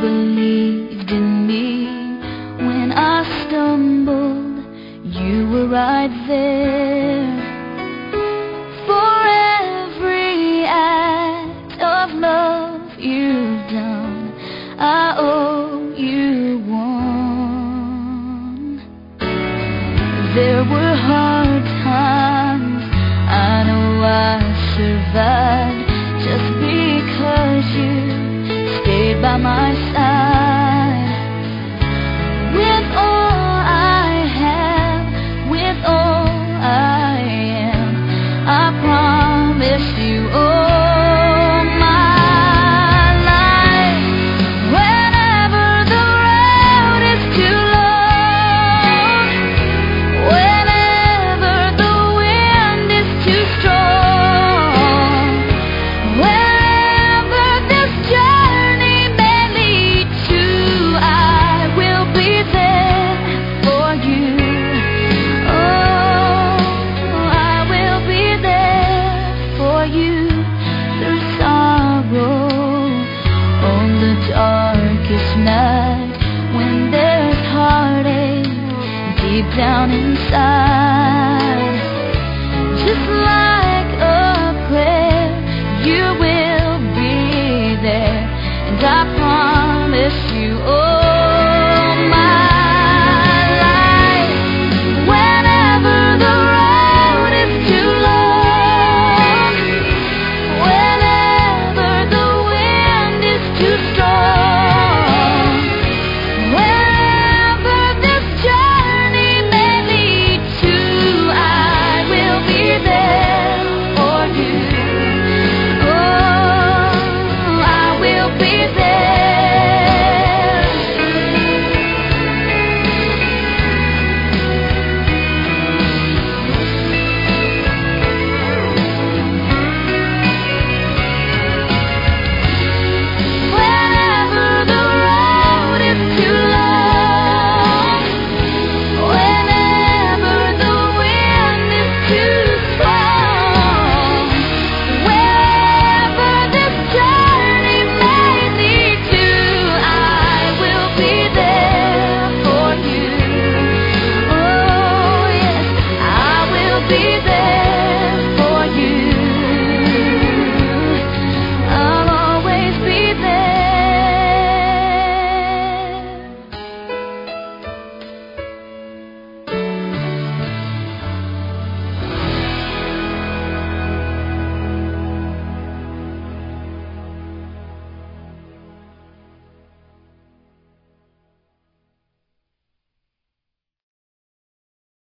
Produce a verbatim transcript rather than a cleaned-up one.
believed in me when I stumbled. You were right there. For every act of love you've done, I owe you one. There were hard times, I know I survived just because you stayed by my side. With all I have, with all I am, I promise you all my life. Whenever the road is too long, whenever the wind is too strong, wherever this journey may lead to, I will be there for you. Oh, I will be there for you through sorrow on the darkest night, when there's heartache deep down inside. Just like a prayer, you will be there, and I promise you, oh,